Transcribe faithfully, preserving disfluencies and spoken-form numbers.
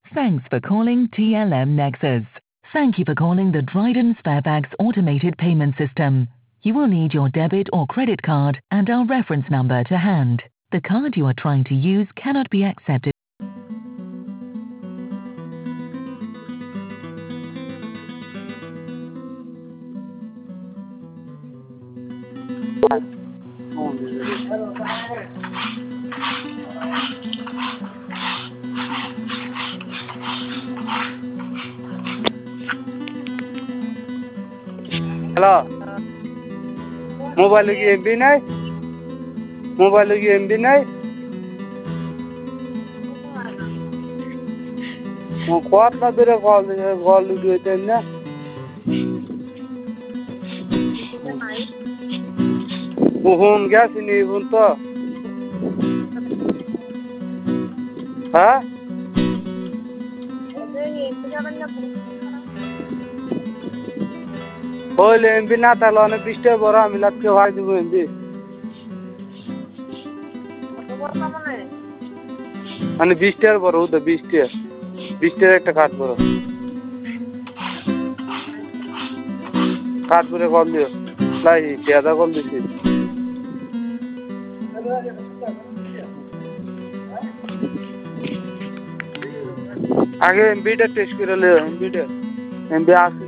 Thanks for calling T L M Nexus. Thank you for calling the Dryden Sparebags automated payment system. You will need your debit or credit card and our reference number to hand. The card you are trying to use cannot be accepted. Hello মোবাইলে কি MB নাই মোবাইলে কি MB নাই কতটা দূরে call call দিতেন না ফোন গেছে নি ফোন তো হ্যাঁ হইলে এমবি না তাহলে অনেক বৃষ্টি বড় আমি লাগতে ভাই দিব এমবি মানে বৃষ্টির বড় তো বৃষ্টি বৃষ্টির একটা কাজ বড় কাজ করে কল দিও লাই পেয়াদা কল দিছি আগে এমবিটা টেস্ট করে লিও এমবিটা এমবি আছে